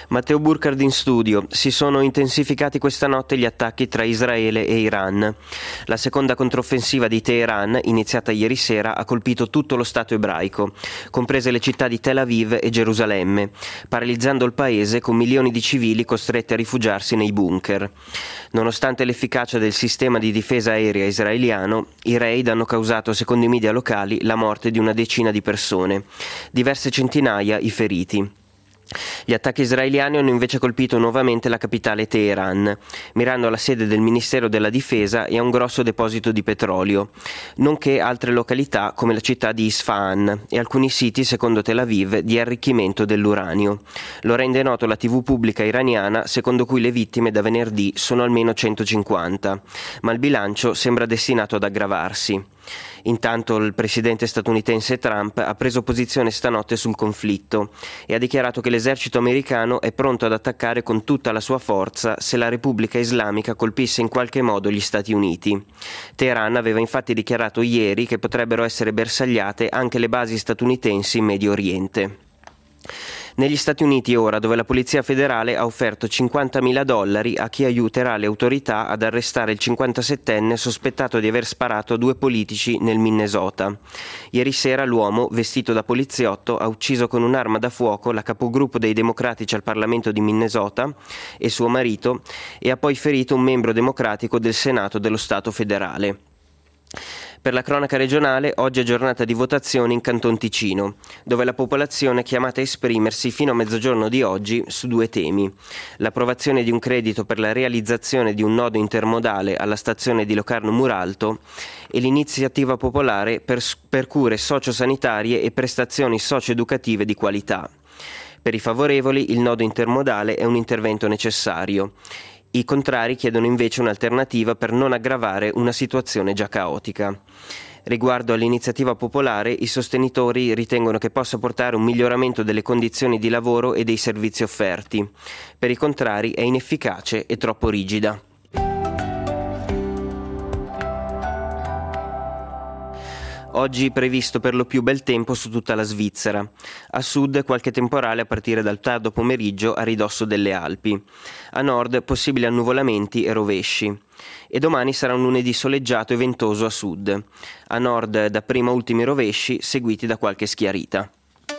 Matteo Burkhardt in studio. Si sono intensificati questa notte gli attacchi tra Israele e Iran. La seconda controffensiva di Teheran, iniziata ieri sera, ha colpito tutto lo Stato ebraico, comprese le città di Tel Aviv e Gerusalemme, paralizzando il paese con milioni di civili costretti a rifugiarsi nei bunker. Nonostante l'efficacia del sistema di difesa aerea israeliano, i raid hanno causato, secondo i media locali, la morte di una decina di persone, diverse centinaia i feriti. Gli attacchi israeliani hanno invece colpito nuovamente la capitale Teheran, mirando alla sede del Ministero della Difesa e a un grosso deposito di petrolio, nonché altre località come la città di Isfahan e alcuni siti, secondo Tel Aviv, di arricchimento dell'uranio. Lo rende noto la TV pubblica iraniana, secondo cui le vittime da venerdì sono almeno 150, ma il bilancio sembra destinato ad aggravarsi. Intanto il presidente statunitense Trump ha preso posizione stanotte sul conflitto e ha dichiarato che l'esercito americano è pronto ad attaccare con tutta la sua forza se la Repubblica Islamica colpisse in qualche modo gli Stati Uniti. Teheran aveva infatti dichiarato ieri che potrebbero essere bersagliate anche le basi statunitensi in Medio Oriente. Negli Stati Uniti ora, dove la Polizia Federale ha offerto $50.000 a chi aiuterà le autorità ad arrestare il 57enne sospettato di aver sparato a 2 politici nel Minnesota. Ieri sera l'uomo, vestito da poliziotto, ha ucciso con un'arma da fuoco la capogruppo dei democratici al Parlamento di Minnesota e suo marito e ha poi ferito un membro democratico del Senato dello Stato federale. Per la cronaca regionale, oggi è giornata di votazione in Canton Ticino, dove la popolazione è chiamata a esprimersi fino a mezzogiorno di oggi su 2 temi: l'approvazione di un credito per la realizzazione di un nodo intermodale alla stazione di Locarno-Muralto e l'iniziativa popolare per cure sociosanitarie e prestazioni socio-educative di qualità. Per i favorevoli, il nodo intermodale è un intervento necessario. I contrari chiedono invece un'alternativa per non aggravare una situazione già caotica. Riguardo all'iniziativa popolare, i sostenitori ritengono che possa portare un miglioramento delle condizioni di lavoro e dei servizi offerti. Per i contrari è inefficace e troppo rigida. Oggi previsto per lo più bel tempo su tutta la Svizzera. A sud qualche temporale a partire dal tardo pomeriggio a ridosso delle Alpi. A nord possibili annuvolamenti e rovesci. E domani sarà un lunedì soleggiato e ventoso a sud. A nord dapprima ultimi rovesci, seguiti da qualche schiarita.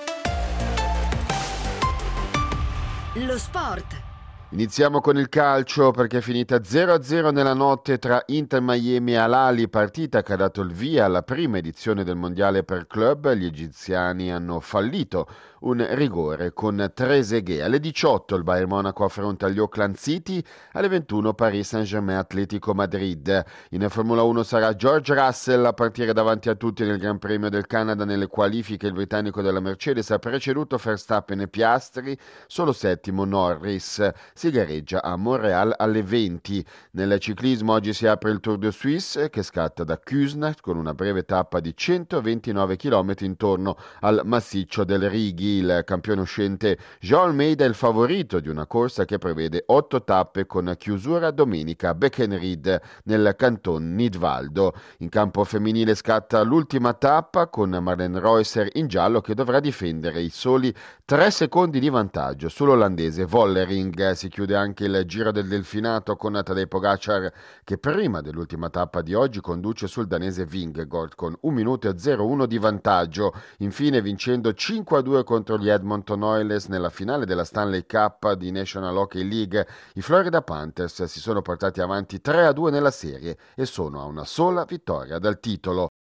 Lo sport. Iniziamo con il calcio perché è finita 0-0 nella notte tra Inter Miami e Al-Ahly, partita che ha dato il via alla prima edizione del mondiale per club. Gli egiziani hanno fallito un rigore con Trezeguet. Alle 18 il Bayern Monaco affronta gli Auckland City, alle 21 Paris Saint-Germain Atletico Madrid. In Formula 1 sarà George Russell a partire davanti a tutti nel Gran Premio del Canada. Nelle qualifiche il britannico della Mercedes ha preceduto Verstappen e Piastri, solo settimo Norris. Si gareggia a Montréal alle 20. Nel ciclismo oggi si apre il Tour de Suisse che scatta da Küsnacht con una breve tappa di 129 km intorno al massiccio del Righi. Il campione uscente João Almeida è il favorito di una corsa che prevede 8 tappe con chiusura domenica a Beckenried nel canton Nidwaldo. In campo femminile scatta l'ultima tappa con Marlene Reusser in giallo che dovrà difendere i soli 3 secondi di vantaggio sull'olandese Vollering. Si chiude anche il Giro del Delfinato con Tadej Pogacar che prima dell'ultima tappa di oggi conduce sul danese Vingegaard con 1 minuto e 01 di vantaggio. Infine, vincendo 5-2 contro gli Edmonton Oilers nella finale della Stanley Cup di National Hockey League, i Florida Panthers si sono portati avanti 3-2 nella serie e sono a una sola vittoria dal titolo.